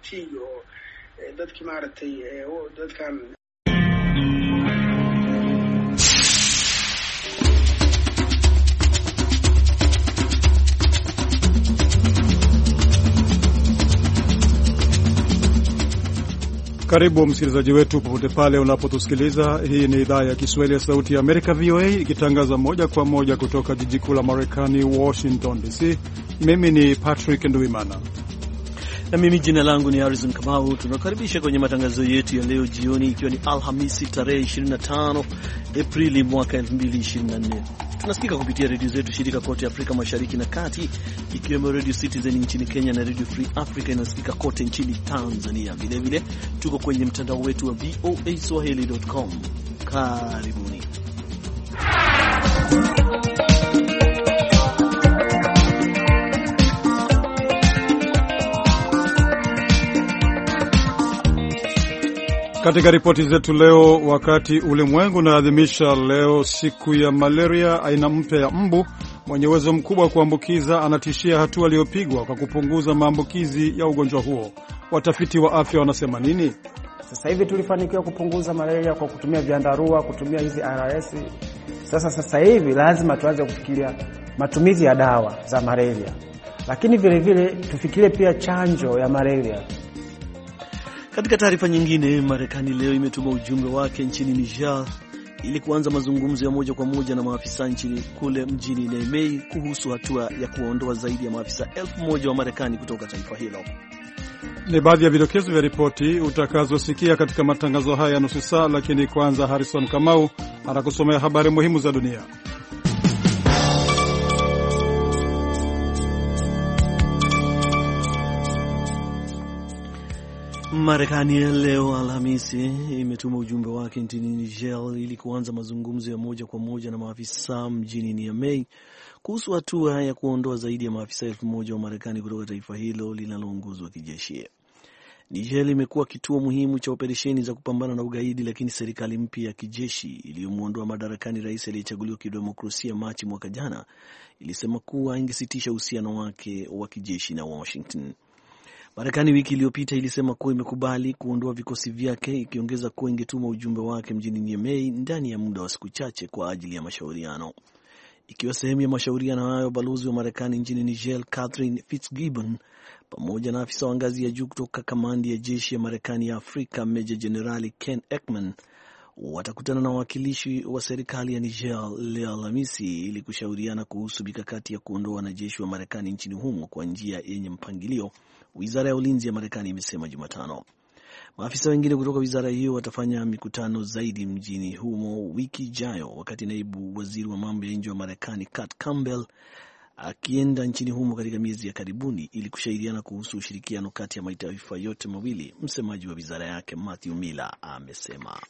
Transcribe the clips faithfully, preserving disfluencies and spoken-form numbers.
T iyo dadkii maaragtay dadkan Karibu msikilizaji wetu popote pale unapotusikiliza. Hii ni idhaa ya Kiswahili ya Sauti ya Amerika V O A ikitangaza moja kwa moja kutoka jiji kuu la Marekani Washington D C. Mimi ni Patrick Nduimana na mimi jina langu ni Harrison Kamau. Tunakaribisha kwenye matangazo yetu ya leo jioni, ikiwa ni Alhamisi tarehe ishirini na tano Aprili mwaka elfu mbili ishirini na nne. Tunasikika kupitia redio zetu shirika kote Afrika Mashariki na Kati, ikiwemo Radio Citizen nchini Kenya na Radio Free Africa inasikika kote nchini Tanzania. Vile vile tuko kwenye mtandao wetu wa v o a swahili dot com. Karibuni. Katika ripoti zetu leo, wakati ulimwengu unaadhimisha leo siku ya malaria, aina mpya ya mbu mwenye uwezo mkubwa wa kuambukiza anatishia hatua iliyopigwa kwa kupunguza maambukizi ya ugonjwa huo. Watafiti wa afya wanasema nini? Sasa hivi tulifanikiwa kupunguza malaria kwa kutumia vyandarua, kutumia hizi R S. Sasa sasa hivi lazima tuanze kufikiria matumizi ya dawa za malaria. Lakini vile vile tufikirie pia chanjo ya malaria. Katika taarifa nyingine, Marekani leo imetuma ujumbe wake nchini Niger ili kuanza mazungumzo ya moja kwa moja na maafisa nchini kule mjini Niamey kuhusu hatua ya kuondoa zaidi ya maafisa elfu moja wa Marekani kutoka taifa hilo. Ni baadhi ya vidokezo vya ripoti utakazosikia katika matangazo haya ya nusu saa, lakini kwanza Harrison Kamau anakusomea habari muhimu za dunia. Marekani leo Alhamisi imetuma ujumbe wake nchini Niger ili kuanza mazungumzo ya moja kwa moja na maafisa mjini Niamey kuhusu hatua ya kuondoa zaidi ya maafisa elfu moja wa Marekani kutoka taifa hilo linaloongozwa kijeshi. Niger imekuwa kituo muhimu cha operesheni za kupambana na ugaidi, lakini serikali mpya ya kijeshi iliyomuondoa madarakani rais aliyechaguliwa kidemokrasia Machi mwaka jana ilisema kuwa ingesitisha uhusiano wake wa kijeshi na Washington. Marekani wiki iliyopita ilisema kuwa imekubali kuondoa vikosi vyake, ikiongeza kuwa ingetuma ujumbe wake mjini Niamey ndani ya muda wa siku chache kwa ajili ya mashauriano. Ikiwa sehemu ya mashauriano hayo, balozi wa Marekani nchini Niger Catherine Fitzgibbon pamoja na afisa wa ngazi ya juu kutoka kamandi ya jeshi ya Marekani ya Afrika Meja Jenerali Ken Ekman watakutana na wawakilishi wa serikali ya Niger leo Alhamisi ili kushauriana kuhusu mikakati ya kuondoa wanajeshi wa Marekani nchini humo kwa njia yenye mpangilio, wizara ya ulinzi ya Marekani imesema Jumatano. Maafisa wengine kutoka wizara hiyo watafanya mikutano zaidi mjini humo wiki ijayo, wakati naibu waziri wa mambo ya nje wa Marekani Kurt Campbell akienda nchini humo katika miezi ya karibuni ili kushauriana kuhusu ushirikiano kati ya mataifa yote mawili. Msemaji wa wizara yake Matthew Miller amesema.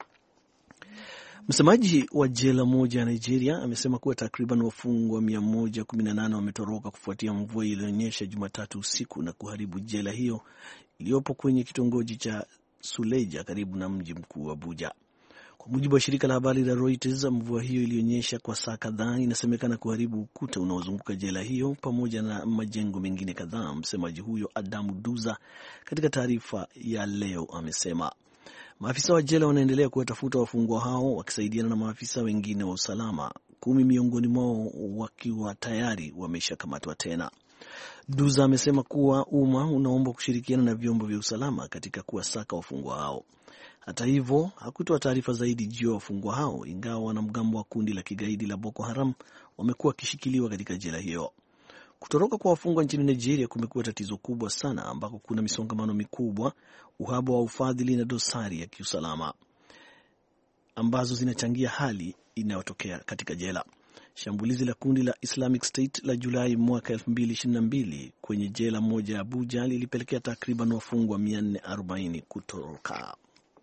Msemaji wa jela moja ya Nigeria amesema kuwa takriban wafungwa mia moja kumi na nane wametoroka kufuatia mvua iliyonyesha Jumatatu usiku na kuharibu jela hiyo iliyopo kwenye kitongoji cha Suleja karibu na mji mkuu Abuja. Kwa mujibu wa shirika la habari la Reuters, mvua hiyo iliyonyesha kwa saa kadhaa inasemekana kuharibu ukuta unaozunguka jela hiyo pamoja na majengo mengine kadhaa. Msemaji huyo Adamu Duza katika taarifa ya leo amesema maafisa wa jela wanaendelea kuwatafuta wafungwa hao wakisaidiana na maafisa wengine wa usalama, kumi miongoni mwao wakiwa tayari wameshakamatwa tena. Duza amesema kuwa umma unaomba kushirikiana na vyombo vya usalama katika kuwasaka wafungwa hao. Hata hivyo, hakutoa taarifa zaidi juu ya wafungwa hao, ingawa wanamgambo wa kundi la kigaidi la Boko Haram wamekuwa wakishikiliwa katika jela hiyo. Kutoroka kwa wafungwa nchini Nigeria kumekuwa tatizo kubwa sana, ambako kuna misongamano mikubwa, uhaba wa ufadhili na dosari ya kiusalama ambazo zinachangia hali inayotokea katika jela. Shambulizi la kundi la Islamic State la Julai mwaka elfu mbili ishirini na mbili kwenye jela moja ya Abuja lilipelekea takriban wafungwa mia nne arobaini kutoroka.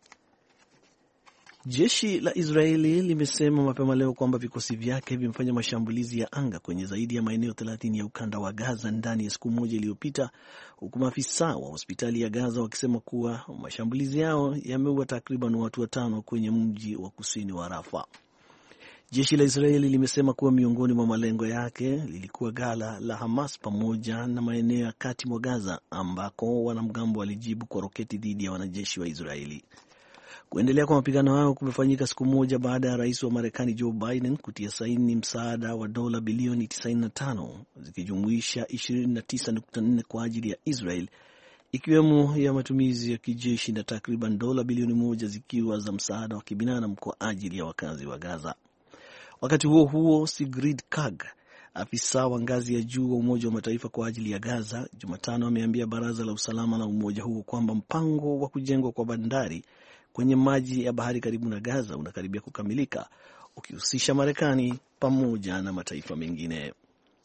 Jeshi la Israeli limesema mapema leo kwamba vikosi vyake vimefanya mashambulizi ya anga kwenye zaidi ya maeneo thelathini ya ukanda wa Gaza ndani ya siku moja iliyopita, huku maafisa wa hospitali ya Gaza wakisema kuwa mashambulizi yao yameua takriban watu watano kwenye mji wa kusini wa Rafa. Jeshi la Israeli limesema kuwa miongoni mwa malengo yake lilikuwa ghala la Hamas pamoja na maeneo ya kati mwa Gaza ambako wanamgambo walijibu kwa roketi dhidi ya wanajeshi wa Israeli. Kuendelea kwa mapigano hayo kumefanyika siku moja baada ya rais wa Marekani Joe Biden kutia saini msaada wa dola bilioni tisini na tano zikijumuisha ishirini na tisa nukta nne kwa ajili ya Israel, ikiwemo ya matumizi ya kijeshi na takriban dola bilioni moja zikiwa za msaada wa kibinadamu kwa ajili ya wakazi wa Gaza. Wakati huo huo, Sigrid Kaag, afisa wa ngazi ya juu wa Umoja wa Mataifa kwa ajili ya Gaza, Jumatano ameambia Baraza la Usalama la umoja huo kwamba mpango wa kujengwa kwa bandari kwenye maji ya bahari karibu na Gaza unakaribia kukamilika, ukihusisha Marekani pamoja na mataifa mengine.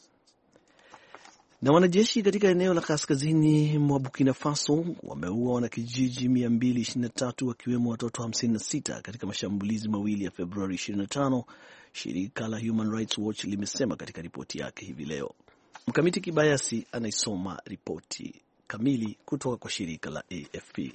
Na wanajeshi katika eneo la kaskazini mwa Burkina Faso wameua wanakijiji mia mbili ishirini na tatu wakiwemo watoto hamsini na sita katika mashambulizi mawili ya Februari ishirini na tano, shirika la Human Rights Watch limesema katika ripoti yake hivi leo. Mkamiti Kibayasi anaisoma ripoti kamili kutoka kwa shirika la A F P.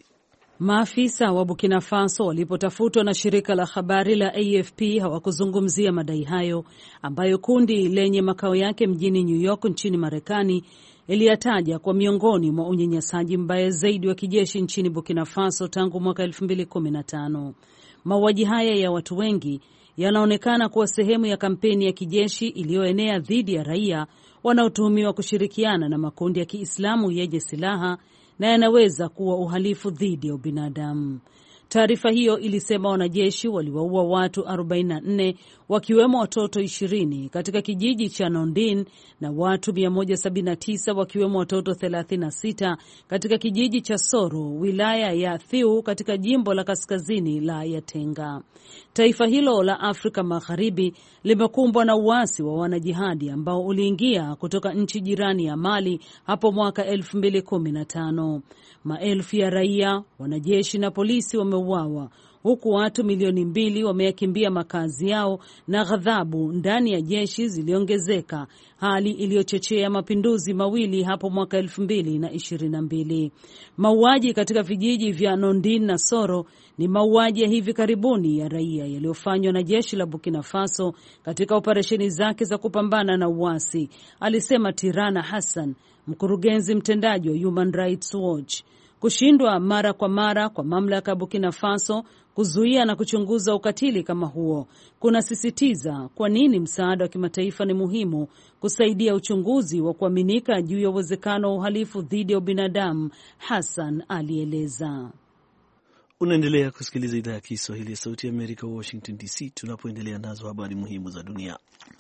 Maafisa wa Burkina Faso walipotafutwa na shirika la habari la A F P hawakuzungumzia madai hayo ambayo kundi lenye makao yake mjini New York nchini Marekani iliyataja kwa miongoni mwa unyanyasaji mbaya zaidi wa kijeshi nchini Burkina Faso tangu mwaka elfu mbili kumi na tano. Mauaji haya ya watu wengi yanaonekana kuwa sehemu ya kampeni ya kijeshi iliyoenea dhidi ya raia wanaotuhumiwa kushirikiana na makundi ya Kiislamu yenye silaha na yanaweza kuwa uhalifu dhidi ya ubinadamu. Taarifa hiyo ilisema wanajeshi waliwaua watu arobaini na nne wakiwemo watoto ishirini katika kijiji cha Nondin na watu mia moja sabini na tisa wakiwemo watoto thelathini na sita katika kijiji cha Soro, wilaya ya Thiou katika jimbo la kaskazini la Yatenga. Taifa hilo la Afrika Magharibi limekumbwa na uasi wa wanajihadi ambao uliingia kutoka nchi jirani ya Mali hapo mwaka elfu mbili kumi na tano. Maelfu ya raia, wanajeshi na polisi wameuawa huku watu milioni mbili wameyakimbia makazi yao na ghadhabu ndani ya jeshi ziliongezeka, hali iliyochochea mapinduzi mawili hapo mwaka elfu mbili na ishirini na mbili. Mauaji katika vijiji vya Nondin na Soro ni mauaji ya hivi karibuni ya raia yaliyofanywa na jeshi la Burkina Faso katika operesheni zake za kupambana na uasi, alisema Tirana Hassan, mkurugenzi mtendaji wa Human Rights Watch. Kushindwa mara kwa mara kwa mamlaka ya Burkina Faso kuzuia na kuchunguza ukatili kama huo kunasisitiza kwa nini msaada wa kimataifa ni muhimu kusaidia uchunguzi wa kuaminika juu ya uwezekano wa uhalifu dhidi ya ubinadamu, Hassan alieleza. Unaendelea kusikiliza idhaa ya Kiswahili ya Sauti ya Amerika, Washington D C, tunapoendelea nazo habari muhimu za dunia.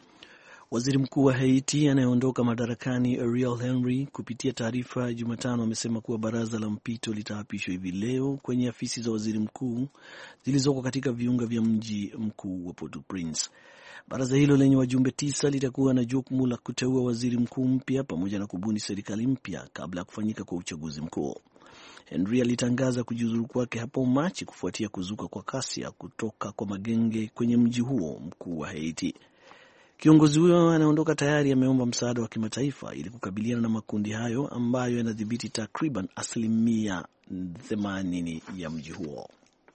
Waziri Mkuu wa Haiti anayeondoka madarakani Ariel Henry kupitia taarifa Jumatano amesema kuwa baraza la mpito litaapishwa hivi leo kwenye afisi za waziri mkuu zilizoko katika viunga vya mji mkuu wa Port-au-Prince. Baraza hilo lenye wajumbe tisa litakuwa na jukumu la kuteua waziri mkuu mpya pamoja na kubuni serikali mpya kabla ya kufanyika kwa uchaguzi mkuu. Henry alitangaza kujiuzulu kwake hapo Machi kufuatia kuzuka kwa ghasia kutoka kwa magenge kwenye mji huo mkuu wa Haiti. Kiongozi huyo anaondoka tayari ameomba msaada wa kimataifa ili kukabiliana na makundi hayo ambayo yanadhibiti takriban asilimia themanini ya mji huo.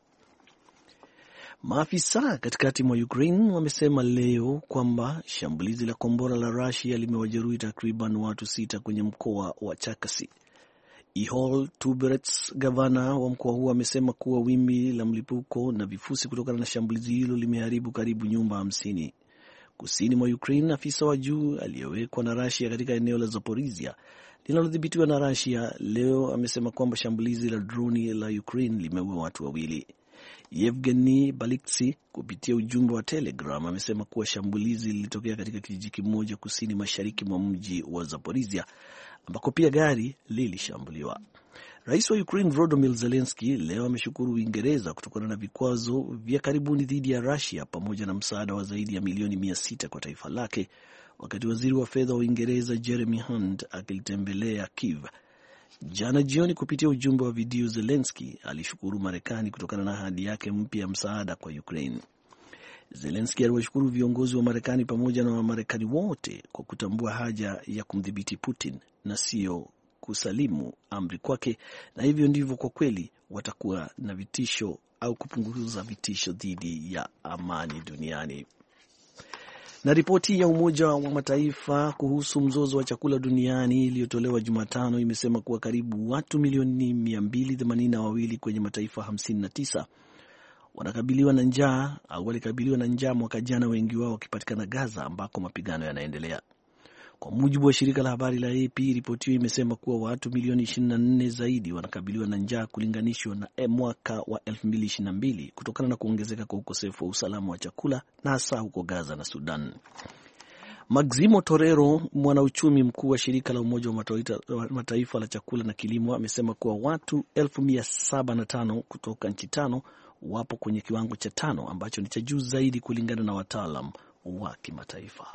Maafisa katikati mwa Ukraine wamesema leo kwamba shambulizi la kombora la Russia limewajeruhi takriban watu sita kwenye mkoa wa Cherkasy. Ihol Tuberets, gavana wa mkoa huo, amesema kuwa wimbi la mlipuko na vifusi kutokana na shambulizi hilo limeharibu karibu nyumba hamsini. Kusini mwa Ukraine, afisa wa juu aliyewekwa na Russia katika eneo la Zaporizhia linalodhibitiwa na Russia leo amesema kwamba shambulizi la droni la Ukraine limeua watu wawili. Yevgeny Baliksi kupitia ujumbe wa Telegram amesema kuwa shambulizi lilitokea katika kijiji kimoja kusini mashariki mwa mji wa Zaporizhia ambako pia gari lilishambuliwa. Rais wa Ukraine Volodymyr Zelensky leo ameshukuru Uingereza kutokana na vikwazo vya karibuni dhidi ya Russia pamoja na msaada wa zaidi ya milioni mia sita kwa taifa lake, wakati waziri wa fedha wa Uingereza Jeremy Hunt akilitembelea Kiev. Jana jioni kupitia ujumbe wa video, Zelensky alishukuru Marekani kutokana na ahadi yake mpya ya msaada kwa Ukraine. Zelensky aliwashukuru viongozi wa Marekani pamoja na Wamarekani wote kwa kutambua haja ya kumdhibiti Putin na sio kusalimu amri kwake, na hivyo ndivyo kwa kweli watakuwa na vitisho au kupunguza vitisho dhidi ya amani duniani. Na ripoti ya Umoja wa Mataifa kuhusu mzozo wa chakula duniani iliyotolewa Jumatano imesema kuwa karibu watu milioni mia mbili themanini na wawili kwenye mataifa hamsini na tisa wanakabiliwa na njaa au walikabiliwa na njaa mwaka jana, wengi wao wakipatikana Gaza ambako mapigano yanaendelea. Kwa mujibu wa shirika la habari la A P, ripoti hiyo imesema kuwa watu milioni ishirini na nne zaidi wanakabiliwa na njaa kulinganishwa na mwaka wa elfu mbili ishirini na mbili kutokana na kuongezeka kwa ukosefu wa usalama wa chakula na hasa huko Gaza na Sudan. Maximo Torero, mwanauchumi mkuu wa shirika la Umoja wa Mataifa la chakula na kilimo, amesema kuwa watu elfu mia saba na tano kutoka nchi tano wapo kwenye kiwango cha tano ambacho ni cha juu zaidi kulingana na wataalam wa kimataifa.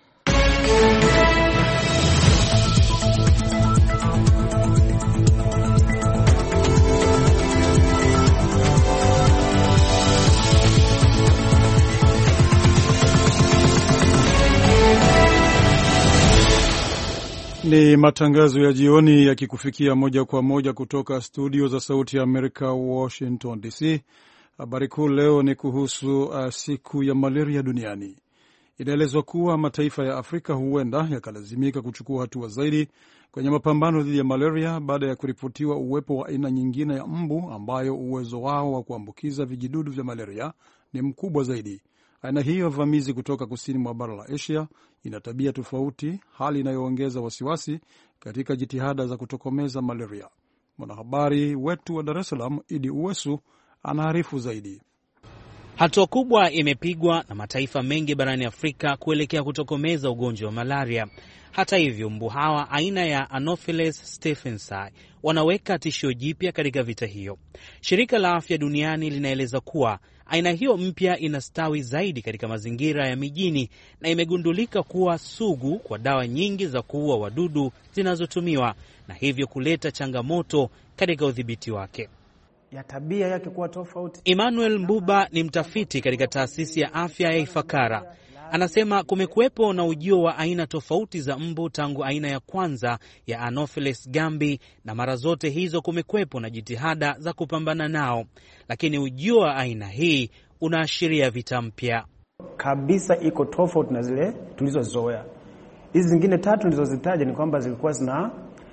Ni matangazo ya jioni yakikufikia moja kwa moja kutoka studio za Sauti ya Amerika, Washington D C. Habari kuu leo ni kuhusu uh, siku ya malaria duniani. Inaelezwa kuwa mataifa ya Afrika huenda yakalazimika kuchukua hatua zaidi kwenye mapambano dhidi ya malaria baada ya kuripotiwa uwepo wa aina nyingine ya mbu ambayo uwezo wao wa kuambukiza vijidudu vya malaria ni mkubwa zaidi. Aina hiyo ya vamizi kutoka kusini mwa bara la Asia ina tabia tofauti, hali inayoongeza wasiwasi katika jitihada za kutokomeza malaria. Mwanahabari wetu wa Dar es Salaam, Idi Uwesu, anaarifu zaidi. Hatua kubwa imepigwa na mataifa mengi barani Afrika kuelekea kutokomeza ugonjwa wa malaria. Hata hivyo, mbu hawa aina ya Anopheles stephensi wanaweka tishio jipya katika vita hiyo. Shirika la Afya Duniani linaeleza kuwa aina hiyo mpya inastawi zaidi katika mazingira ya mijini na imegundulika kuwa sugu kwa dawa nyingi za kuua wadudu zinazotumiwa, na hivyo kuleta changamoto katika udhibiti wake. Ya tabia yake kuwa tofauti. Emmanuel Mbuba ni mtafiti katika taasisi ya afya ya Ifakara. Anasema kumekuwepo na ujio wa aina tofauti za mbu tangu aina ya kwanza ya Anopheles gambi, na mara zote hizo kumekuwepo na jitihada za kupambana nao, lakini ujio wa aina hii unaashiria vita mpya kabisa. Iko tofauti na zile tulizozoea. Hizi zingine tatu nilizozitaja ni kwamba zilikuwa zina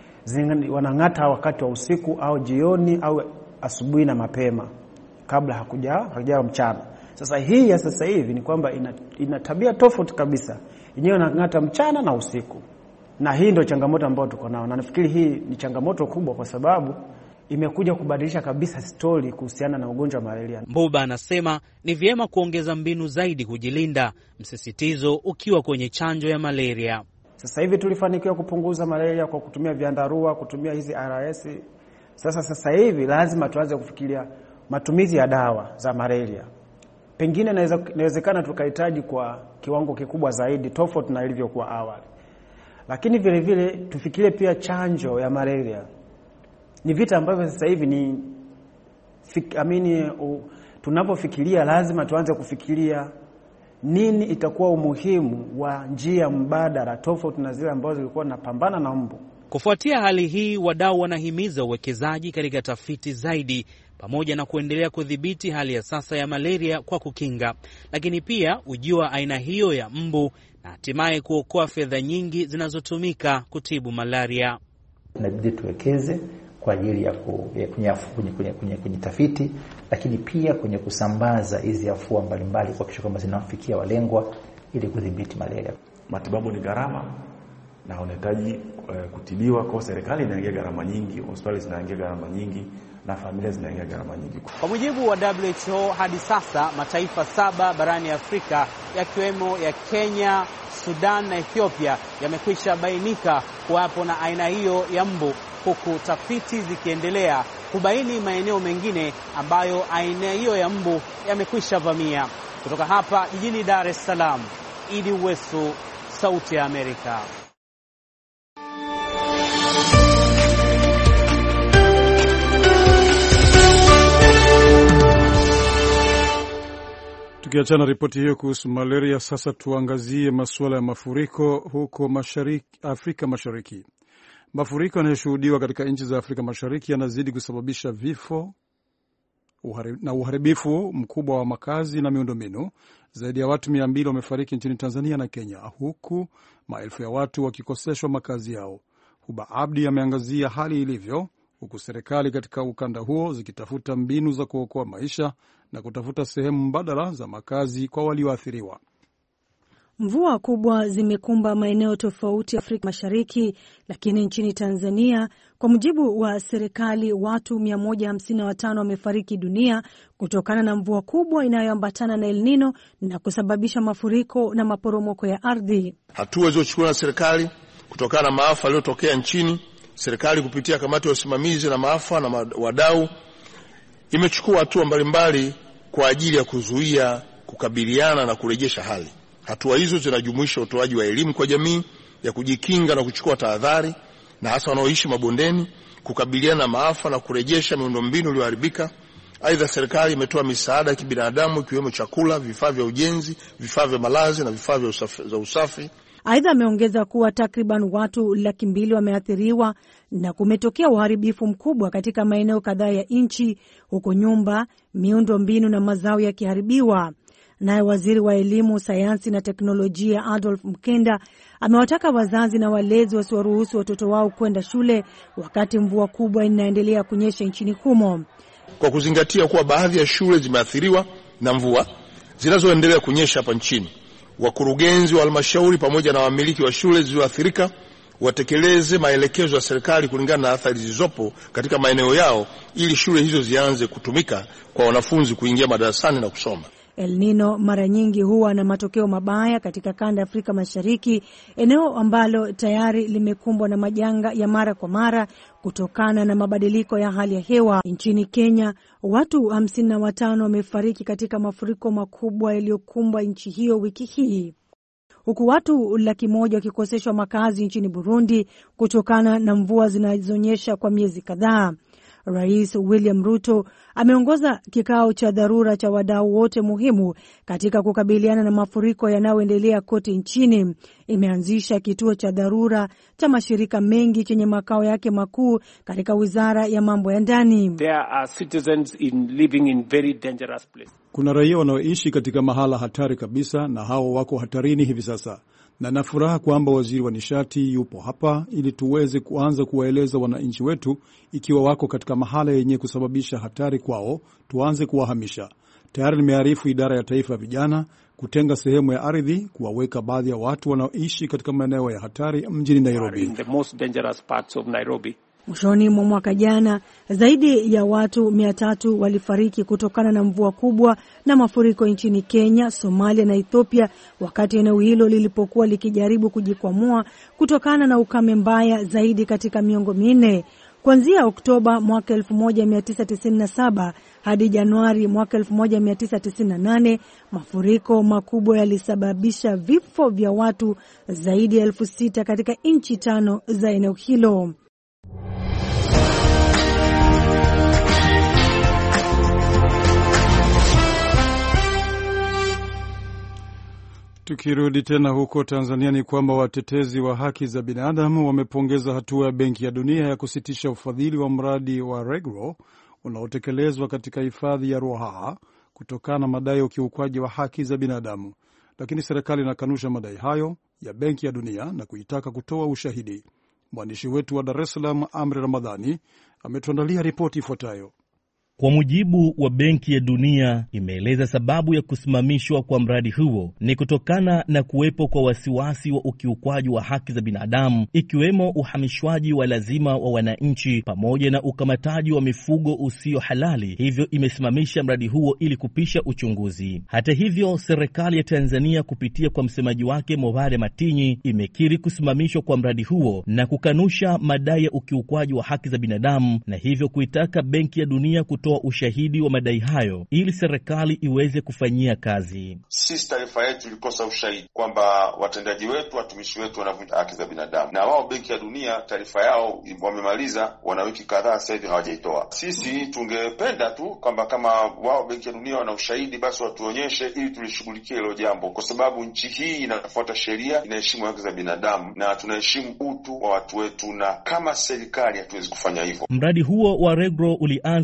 wanang'ata wakati wa usiku au jioni au asubuhi na mapema kabla hakuja hakuja mchana. Sasa hii ya sasa hivi ni kwamba ina, ina tabia tofauti kabisa. Yenyewe inang'ata mchana na usiku. Na hii ndio changamoto ambayo tuko nayo. Na nafikiri hii ni changamoto kubwa kwa sababu imekuja kubadilisha kabisa story kuhusiana na ugonjwa wa malaria. Mbuba anasema ni vyema kuongeza mbinu zaidi kujilinda, msisitizo ukiwa kwenye chanjo ya malaria. Sasa hivi tulifanikiwa kupunguza malaria kwa kutumia vyandarua, kutumia hizi R S. Sasa sasa hivi lazima tuanze kufikiria matumizi ya dawa za malaria. Pengine inawezekana tukahitaji kwa kiwango kikubwa zaidi tofauti na ilivyokuwa awali. Lakini vile vile tufikirie pia chanjo ya malaria. Ni vita ambavyo sasa hivi ni fik, amini uh, tunapofikiria lazima tuanze kufikiria nini itakuwa umuhimu wa njia mbadala tofauti na zile ambazo zilikuwa napambana na mbu. Kufuatia hali hii, wadau wanahimiza uwekezaji katika tafiti zaidi pamoja na kuendelea kudhibiti hali ya sasa ya malaria kwa kukinga, lakini pia ujio wa aina hiyo ya mbu na hatimaye kuokoa fedha nyingi zinazotumika kutibu malaria. Inabidi tuwekeze kwa ajili ya kwenye tafiti, lakini pia kwenye kusambaza hizi afua mbalimbali kwa kisha kwamba zinawafikia walengwa ili kudhibiti malaria. Matibabu ni gharama na unahitaji uh, kutibiwa, kwa serikali inaingia gharama nyingi, hospitali zinaingia gharama nyingi na familia zinaingia gharama nyingi. Kwa mujibu wa W H O, hadi sasa mataifa saba barani Afrika yakiwemo ya Kenya, Sudan na Ethiopia yamekwisha bainika kuwapo na aina hiyo ya mbu, huku tafiti zikiendelea kubaini maeneo mengine ambayo aina hiyo ya mbu yamekwisha vamia. Kutoka hapa jijini Dar es Salaam, Idi Uwesu, Sauti ya Amerika. Tukiachana ripoti hiyo kuhusu malaria, sasa tuangazie masuala ya mafuriko huko mashariki, Afrika Mashariki. Mafuriko yanayoshuhudiwa katika nchi za Afrika Mashariki yanazidi kusababisha vifo na uharibifu mkubwa wa makazi na miundombinu. Zaidi ya watu mia mbili wamefariki nchini Tanzania na Kenya, huku maelfu ya watu wakikoseshwa makazi yao. Huba Abdi ameangazia hali ilivyo, huku serikali katika ukanda huo zikitafuta mbinu za kuokoa maisha na kutafuta sehemu mbadala za makazi kwa walioathiriwa. Mvua kubwa zimekumba maeneo tofauti Afrika Mashariki, lakini nchini Tanzania, kwa mujibu wa serikali, watu mia moja hamsini na watano wamefariki dunia kutokana na mvua kubwa inayoambatana na El Nino na kusababisha mafuriko na maporomoko ya ardhi. Hatua zilizochukuliwa na serikali kutokana na maafa yaliyotokea nchini, serikali kupitia kamati ya usimamizi na maafa na wadau imechukua hatua mbalimbali kwa ajili ya kuzuia, kukabiliana na kurejesha hali. Hatua hizo zinajumuisha utoaji wa elimu kwa jamii ya kujikinga na kuchukua tahadhari, na hasa wanaoishi mabondeni, kukabiliana na maafa na kurejesha miundombinu iliyoharibika. Aidha, serikali imetoa misaada ya kibinadamu ikiwemo chakula, vifaa vya ujenzi, vifaa vya malazi na vifaa vya usafi, za usafi. Aidha, ameongeza kuwa takriban watu laki mbili wameathiriwa na kumetokea uharibifu mkubwa katika maeneo kadhaa ya nchi, huko nyumba, miundo mbinu na mazao yakiharibiwa. Naye waziri wa elimu, sayansi na teknolojia Adolf Mkenda amewataka wazazi na walezi wasiwaruhusu watoto wao kwenda shule wakati mvua kubwa inaendelea kunyesha nchini humo. Kwa kuzingatia kuwa baadhi ya shule zimeathiriwa na mvua zinazoendelea kunyesha hapa nchini, wakurugenzi wa halmashauri pamoja na wamiliki wa shule zilizoathirika watekeleze maelekezo ya serikali kulingana na athari zilizopo katika maeneo yao, ili shule hizo zianze kutumika kwa wanafunzi kuingia madarasani na kusoma. El Nino mara nyingi huwa na matokeo mabaya katika kanda ya Afrika Mashariki, eneo ambalo tayari limekumbwa na majanga ya mara kwa mara kutokana na mabadiliko ya hali ya hewa. Nchini Kenya, watu hamsini na watano wamefariki katika mafuriko makubwa yaliyokumba nchi hiyo wiki hii, huku watu laki moja wakikoseshwa makazi nchini Burundi kutokana na mvua zinazonyesha kwa miezi kadhaa. Rais William Ruto ameongoza kikao cha dharura cha wadau wote muhimu katika kukabiliana na mafuriko yanayoendelea kote nchini. Imeanzisha kituo cha dharura cha mashirika mengi chenye makao yake makuu katika Wizara ya Mambo ya Ndani. There are citizens in living in very dangerous place. Kuna raia wanaoishi katika mahala hatari kabisa, na hao wako hatarini hivi sasa. Na nafuraha kwamba waziri wa nishati yupo hapa ili tuweze kuanza kuwaeleza wananchi wetu ikiwa wako katika mahala yenye kusababisha hatari kwao, tuanze kuwahamisha. Tayari nimearifu idara ya taifa ya vijana kutenga sehemu ya ardhi kuwaweka baadhi ya watu wanaoishi katika maeneo ya hatari mjini Nairobi. In the most dangerous parts of Nairobi. Mwishoni mwa mwaka jana, zaidi ya watu mia tatu walifariki kutokana na mvua kubwa na mafuriko nchini Kenya, Somalia na Ethiopia, wakati eneo hilo lilipokuwa likijaribu kujikwamua kutokana na ukame mbaya zaidi katika miongo minne. Kuanzia Oktoba mwaka elfu moja mia tisa tisini na saba hadi Januari mwaka elfu moja mia tisa tisini na nane, mafuriko makubwa yalisababisha vifo vya watu zaidi ya elfu sita katika nchi tano za eneo hilo. Tukirudi tena huko Tanzania, ni kwamba watetezi wa haki za binadamu wamepongeza hatua ya Benki ya Dunia ya kusitisha ufadhili wa mradi wa Regro unaotekelezwa katika hifadhi ya Ruaha kutokana na madai ya ukiukwaji wa haki za binadamu. Lakini serikali inakanusha madai hayo ya Benki ya Dunia na kuitaka kutoa ushahidi. Mwandishi wetu wa Dar es Salaam, Amri Ramadhani, ametuandalia ripoti ifuatayo. Kwa mujibu wa Benki ya Dunia, imeeleza sababu ya kusimamishwa kwa mradi huo ni kutokana na kuwepo kwa wasiwasi wa ukiukwaji wa haki za binadamu, ikiwemo uhamishwaji wa lazima wa wananchi pamoja na ukamataji wa mifugo usio halali. Hivyo imesimamisha mradi huo ili kupisha uchunguzi. Hata hivyo, serikali ya Tanzania kupitia kwa msemaji wake Mobare Matinyi imekiri kusimamishwa kwa mradi huo na kukanusha madai ya ukiukwaji wa haki za binadamu, na hivyo kuitaka Benki ya Dunia kutoa ushahidi wa madai hayo ili serikali iweze kufanyia kazi. Sisi taarifa yetu ilikosa ushahidi kwamba watendaji wetu, watumishi wetu wanavunja haki za binadamu, na wao Benki ya Dunia taarifa yao wamemaliza, wana wiki kadhaa sasa hivi hawajaitoa. Sisi tungependa tu kwamba kama wao Benki ya Dunia wana ushahidi, basi watuonyeshe ili tulishughulikie hilo jambo, kwa sababu nchi hii inafuata sheria, inaheshimu haki za binadamu na tunaheshimu utu wa watu wetu, na kama serikali hatuwezi kufanya hivyo. Mradi huo wa Regro ulianza kutekelezwa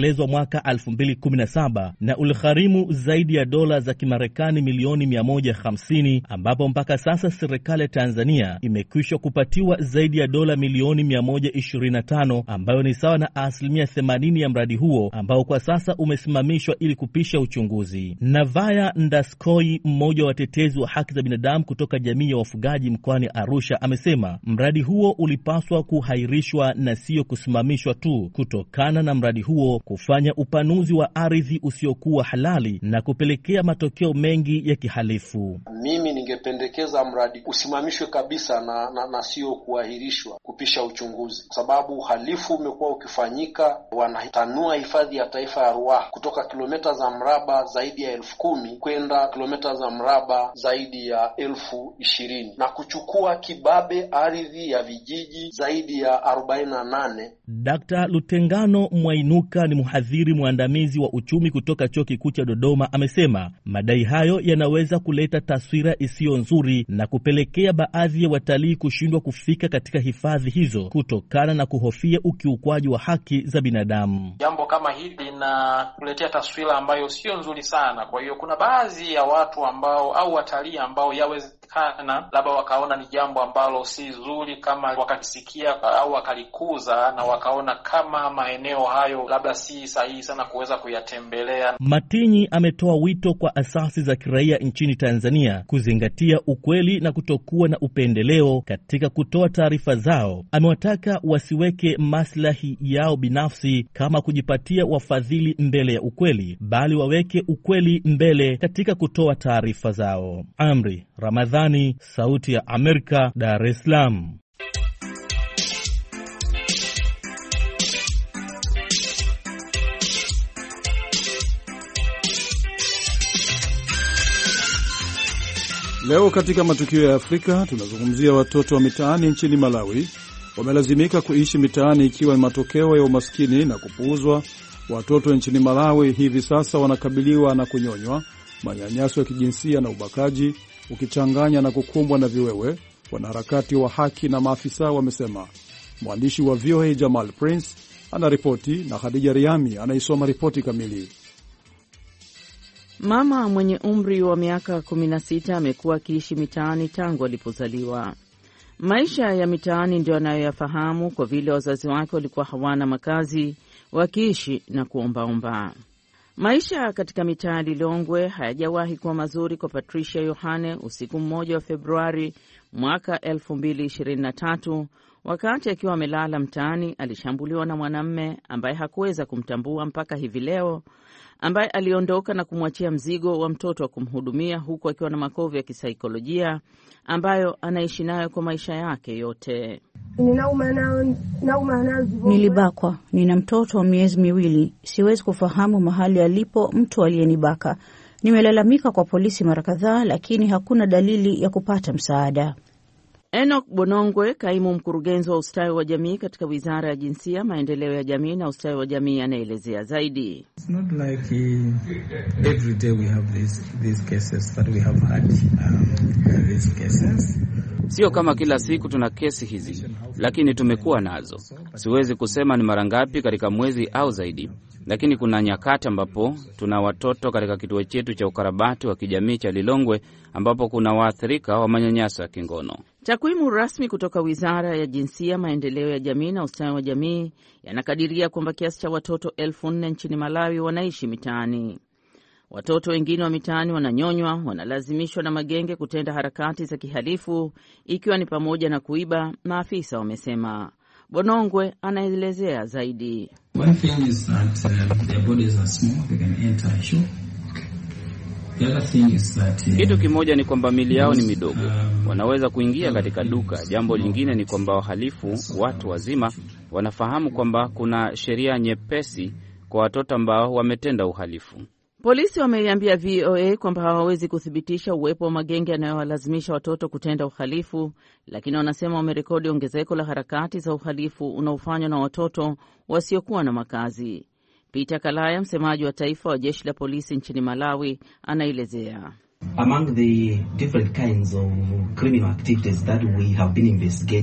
ulitekelezwa mwaka elfu mbili kumi na saba na uligharimu zaidi ya dola za Kimarekani milioni mia moja hamsini, ambapo mpaka sasa serikali ya Tanzania imekwisha kupatiwa zaidi ya dola milioni mia moja ishirini na tano, ambayo ni sawa na asilimia themanini ya mradi huo ambao kwa sasa umesimamishwa ili kupisha uchunguzi. Navaya Ndaskoi, mmoja wa watetezi wa haki za binadamu kutoka jamii ya wafugaji mkoani Arusha, amesema mradi huo ulipaswa kuhairishwa na sio kusimamishwa tu, kutokana na mradi huo kufanya upanuzi wa ardhi usiokuwa halali na kupelekea matokeo mengi ya kihalifu. Mimi ningependekeza mradi usimamishwe kabisa na, na, na sio kuahirishwa kupisha uchunguzi, kwa sababu uhalifu umekuwa ukifanyika. Wanatanua hifadhi ya taifa ya Ruaha kutoka kilomita za mraba zaidi ya elfu kumi kwenda kilomita za mraba zaidi ya elfu ishirini na kuchukua kibabe ardhi ya vijiji zaidi ya arobaini na nane. Daktari Lutengano Mwainuka ni mhadhiri mwandamizi wa uchumi kutoka Chuo Kikuu cha Dodoma, amesema madai hayo yanaweza kuleta taswira isiyo nzuri na kupelekea baadhi ya watalii kushindwa kufika katika hifadhi hizo kutokana na kuhofia ukiukwaji wa haki za binadamu. Jambo kama hili linakuletea taswira ambayo sio nzuri sana. Kwa hiyo kuna baadhi ya watu ambao au watalii ambao yawezekana labda wakaona ni jambo ambalo si zuri, kama wakakisikia au wakalikuza na wakaona kama maeneo hayo labda si sahihi sana kuweza kuyatembelea. Matinyi ametoa wito kwa asasi za kiraia nchini Tanzania kuzingatia ukweli na kutokuwa na upendeleo katika kutoa taarifa zao. Amewataka wasiweke maslahi yao binafsi kama kujipatia wafadhili mbele ya ukweli, bali waweke ukweli mbele katika kutoa taarifa zao. Amri Ramadhani, Sauti ya Amerika, Dar es Salaam. Leo katika matukio ya Afrika tunazungumzia watoto wa mitaani nchini Malawi. Wamelazimika kuishi mitaani ikiwa ni matokeo ya umaskini na kupuuzwa. Watoto nchini Malawi hivi sasa wanakabiliwa na kunyonywa, manyanyaso ya kijinsia na ubakaji, ukichanganya na kukumbwa na viwewe, wanaharakati wa haki na maafisa wamesema. Mwandishi wa V O A Jamal Prince anaripoti na Khadija Riami anaisoma ripoti kamili. Mama mwenye umri wa miaka kumi na sita amekuwa akiishi mitaani tangu alipozaliwa. Maisha ya mitaani ndio anayoyafahamu kwa vile wazazi wake walikuwa hawana makazi, wakiishi na kuombaomba. Maisha katika mitaa Lilongwe hayajawahi kuwa mazuri kwa Patricia Yohane. Usiku mmoja wa Februari mwaka elfu mbili ishirini na tatu, wakati akiwa amelala mtaani, alishambuliwa na mwanamume ambaye hakuweza kumtambua mpaka hivi leo, ambaye aliondoka na kumwachia mzigo wa mtoto wa kumhudumia, huku akiwa na makovu ya kisaikolojia ambayo anaishi nayo kwa maisha yake yote. Nilibakwa, nina mtoto wa miezi miwili, siwezi kufahamu mahali alipo mtu aliyenibaka. Nimelalamika kwa polisi mara kadhaa, lakini hakuna dalili ya kupata msaada. Enoch Bonongwe, kaimu mkurugenzi wa ustawi wa jamii katika Wizara ya Jinsia, Maendeleo ya Jamii na Ustawi wa Jamii, anaelezea zaidi. It's not like uh, every day we have these these cases that we have had um, these cases. Sio kama kila siku tuna kesi hizi, lakini tumekuwa nazo. Siwezi kusema ni mara ngapi katika mwezi au zaidi, lakini kuna nyakati ambapo tuna watoto katika kituo chetu cha ukarabati wa kijamii cha Lilongwe ambapo kuna waathirika wa manyanyaso ya kingono. Takwimu rasmi kutoka Wizara ya Jinsia, Maendeleo ya Jamii na Ustawi wa Jamii yanakadiria kwamba kiasi cha watoto elfu nne nchini Malawi wanaishi mitaani. Watoto wengine wa mitaani wananyonywa, wanalazimishwa na magenge kutenda harakati za kihalifu, ikiwa ni pamoja na kuiba, maafisa wamesema. Bonongwe anaelezea zaidi. One thing is that uh, their bodies are small, they can enter a shop. The other thing is that uh, kitu kimoja ni kwamba mili yao ni midogo, wanaweza kuingia katika duka. Jambo lingine ni kwamba wahalifu, watu wazima, wanafahamu kwamba kuna sheria nyepesi kwa watoto ambao wametenda uhalifu. Polisi wameiambia V O A kwamba hawawezi kuthibitisha uwepo wa magenge yanayowalazimisha watoto kutenda uhalifu, lakini wanasema wamerekodi ongezeko la harakati za uhalifu unaofanywa na watoto wasiokuwa na makazi. Peter Kalaya, msemaji wa taifa wa jeshi la polisi nchini Malawi, anaelezea. Among the different kinds of criminal activities that we have been investigating,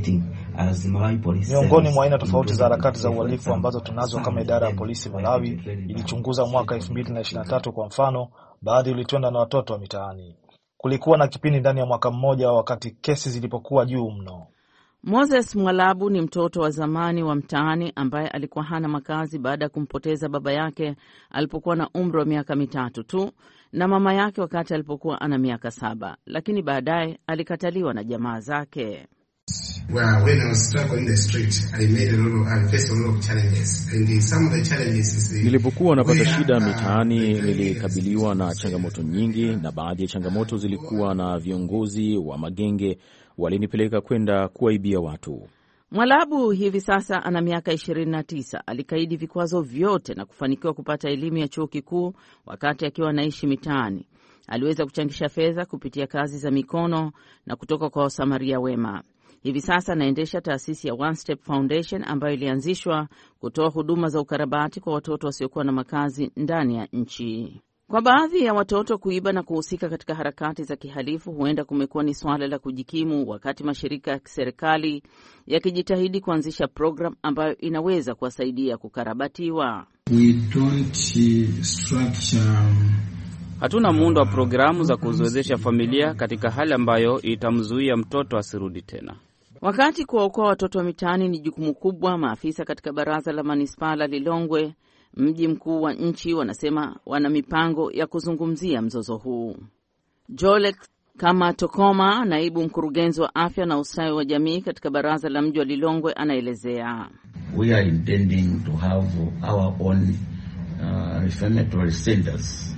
Miongoni mwa aina tofauti za harakati za uhalifu ambazo tunazo kama idara ya polisi Malawi ilichunguza mwaka elfu mbili na ishirini na tatu, kwa mfano, baadhi ulitwenda na watoto wa mitaani. Kulikuwa na kipindi ndani ya mwaka mmoja wakati kesi zilipokuwa juu mno. Moses Mwalabu ni mtoto wa zamani wa mtaani ambaye alikuwa hana makazi baada ya kumpoteza baba yake alipokuwa na umri wa miaka mitatu tu na mama yake wakati alipokuwa ana miaka saba, lakini baadaye alikataliwa na jamaa zake. Well, when I was struck on the street, I made a lot of, I faced a lot of challenges. And some of the challenges is the... Nilipokuwa napata shida mitaani, nilikabiliwa na changamoto nyingi, na baadhi ya changamoto zilikuwa na viongozi wa magenge walinipeleka kwenda kuwaibia watu. Mwalabu hivi sasa ana miaka ishirini na tisa. Alikaidi vikwazo vyote na kufanikiwa kupata elimu ya chuo kikuu wakati akiwa anaishi mitaani. Aliweza kuchangisha fedha kupitia kazi za mikono na kutoka kwa wasamaria wema. Hivi sasa anaendesha taasisi ya One Step Foundation ambayo ilianzishwa kutoa huduma za ukarabati kwa watoto wasiokuwa na makazi ndani ya nchi. Kwa baadhi ya watoto, kuiba na kuhusika katika harakati za kihalifu huenda kumekuwa ni swala la kujikimu, wakati mashirika ya kiserikali yakijitahidi kuanzisha program ambayo inaweza kuwasaidia kukarabatiwa. We don't structure... Hatuna muundo wa programu za kuziwezesha familia katika hali ambayo itamzuia mtoto asirudi tena. Wakati kuwaokoa watoto wa mitaani ni jukumu kubwa, maafisa katika baraza la manispaa la Lilongwe, mji mkuu wa nchi, wanasema wana mipango ya kuzungumzia mzozo huu. Jolek Kama Tokoma, naibu mkurugenzi wa afya na ustawi wa jamii katika baraza la mji wa Lilongwe, anaelezea. We are intending to have our own uh, reformatory centers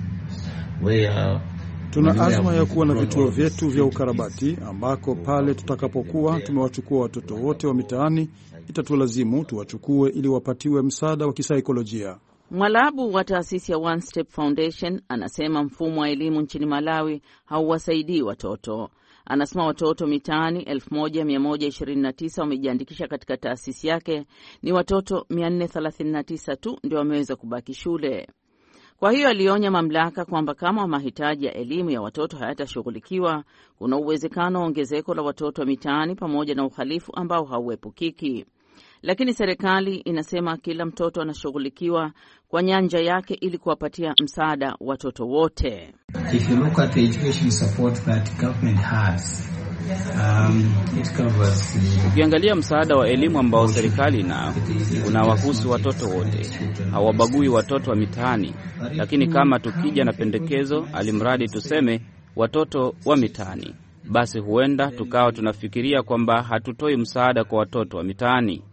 where tuna azma ya kuwa na vituo vyetu vya ukarabati ambako pale tutakapokuwa tumewachukua watoto wote wa mitaani itatulazimu tuwachukue ili wapatiwe msaada wa kisaikolojia. Mwalabu wa taasisi ya One Step Foundation anasema mfumo wa elimu nchini Malawi hauwasaidii watoto. Anasema watoto mitaani elfu moja mia moja ishirini na tisa wamejiandikisha katika taasisi yake, ni watoto mia nne thelathini na tisa tu ndio wameweza kubaki shule. Kwa hiyo alionya mamlaka kwamba kama mahitaji ya elimu ya watoto hayatashughulikiwa, kuna uwezekano wa ongezeko la watoto wa mitaani pamoja na uhalifu ambao hauepukiki. Lakini serikali inasema kila mtoto anashughulikiwa kwa nyanja yake ili kuwapatia msaada watoto wote. If you look at the education support that government has, um, it covers the... Ukiangalia msaada wa elimu ambao serikali ina unawahusu watoto wote, hawabagui watoto wa mitaani. Lakini kama tukija na pendekezo alimradi tuseme watoto wa mitaani, basi huenda tukawa tunafikiria kwamba hatutoi msaada kwa watoto wa mitaani.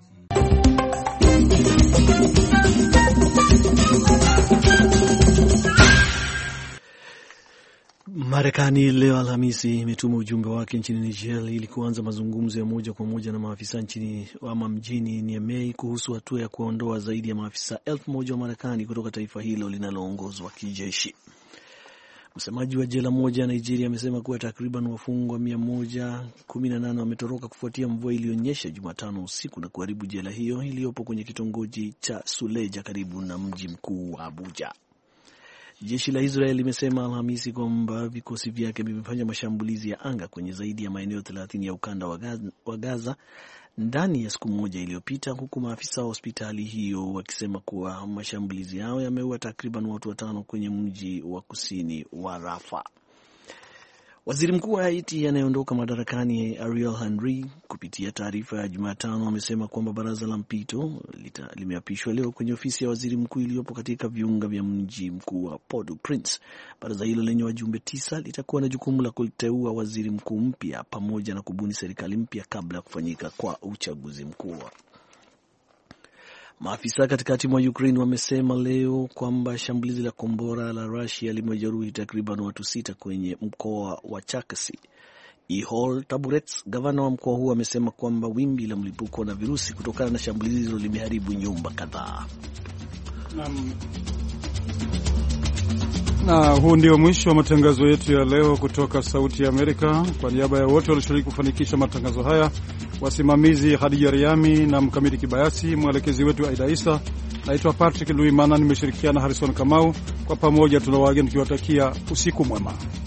Marekani leo Alhamisi imetuma ujumbe wake nchini Niger ili kuanza mazungumzo ya moja kwa moja na maafisa nchini ama mjini Niamey kuhusu hatua ya kuondoa zaidi ya maafisa elfu moja wa Marekani kutoka taifa hilo linaloongozwa kijeshi. Msemaji wa jela moja Nigeria amesema kuwa takriban wafungwa mia moja kumi na nane wametoroka kufuatia mvua iliyonyesha Jumatano usiku na kuharibu jela hiyo iliyopo kwenye kitongoji cha Suleja karibu na mji mkuu wa Abuja. Jeshi la Israel limesema Alhamisi kwamba vikosi vyake vimefanya mashambulizi ya anga kwenye zaidi ya maeneo thelathini ya ukanda wa Gaza ndani ya siku moja iliyopita, huku maafisa wa hospitali hiyo wakisema kuwa mashambulizi yao yameua takriban watu watano kwenye mji wa kusini wa Rafah. Waziri mkuu wa Haiti anayeondoka madarakani Ariel Henry kupitia taarifa ya Jumatano amesema kwamba baraza la mpito limeapishwa leo kwenye ofisi ya waziri mkuu iliyopo katika viunga vya mji mkuu wa Port-au-Prince. Baraza hilo lenye wajumbe tisa litakuwa na jukumu la kuteua waziri mkuu mpya pamoja na kubuni serikali mpya kabla ya kufanyika kwa uchaguzi mkuu. Maafisa katikati mwa Ukraine wamesema leo kwamba shambulizi la kombora la Russia limejeruhi takriban watu sita kwenye mkoa wa Cherkasy. Ihor Taburets, gavana wa mkoa huu, amesema kwamba wimbi la mlipuko na virusi kutokana na shambulizi hilo limeharibu nyumba kadhaa. Um, na huu ndio mwisho wa matangazo yetu ya leo kutoka Sauti ya Amerika. Kwa niaba ya wote walioshiriki kufanikisha matangazo haya, wasimamizi Khadija Riami na Mkamiti Kibayasi, mwelekezi wetu Aida Isa, naitwa Patrick Luimana, nimeshirikiana Harrison Kamau. Kwa pamoja tunawaaga tukiwatakia usiku mwema.